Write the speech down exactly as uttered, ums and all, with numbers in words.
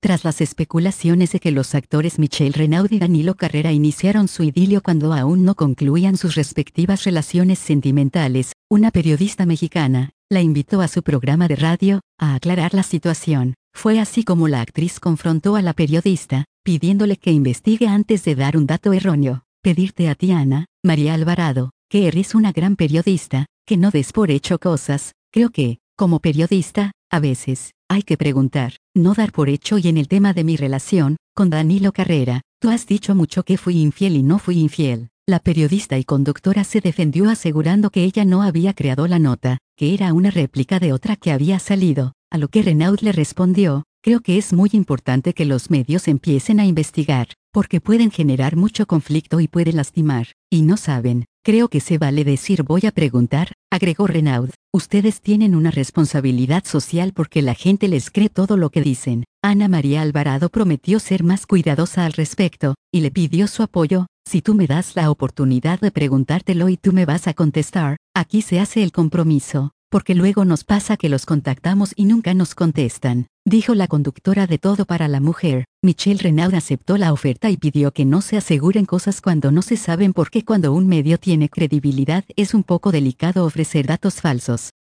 Tras las especulaciones de que los actores Michelle Renaud y Danilo Carrera iniciaron su idilio cuando aún no concluían sus respectivas relaciones sentimentales, una periodista mexicana la invitó a su programa de radio a aclarar la situación. Fue así como la actriz confrontó a la periodista, pidiéndole que investigue antes de dar un dato erróneo. Pedirte a ti, Ana María Alvarado, que eres una gran periodista, que no des por hecho cosas. Creo que, como periodista, a veces, hay que preguntar, no dar por hecho. Y en el tema de mi relación con Danilo Carrera, tú has dicho mucho que fui infiel y no fui infiel. La periodista y conductora se defendió asegurando que ella no había creado la nota, que era una réplica de otra que había salido, a lo que Renaud le respondió, creo que es muy importante que los medios empiecen a investigar, porque pueden generar mucho conflicto y pueden lastimar, y no saben. Creo que se vale decir voy a preguntar, agregó Renaud. Ustedes tienen una responsabilidad social porque la gente les cree todo lo que dicen. Ana María Alvarado prometió ser más cuidadosa al respecto, y le pidió su apoyo. Si tú me das la oportunidad de preguntártelo y tú me vas a contestar, aquí se hace el compromiso, porque luego nos pasa que los contactamos y nunca nos contestan, dijo la conductora de Todo para la Mujer. Michelle Renaud aceptó la oferta y pidió que no se aseguren cosas cuando no se saben, porque cuando un medio tiene credibilidad es un poco delicado ofrecer datos falsos.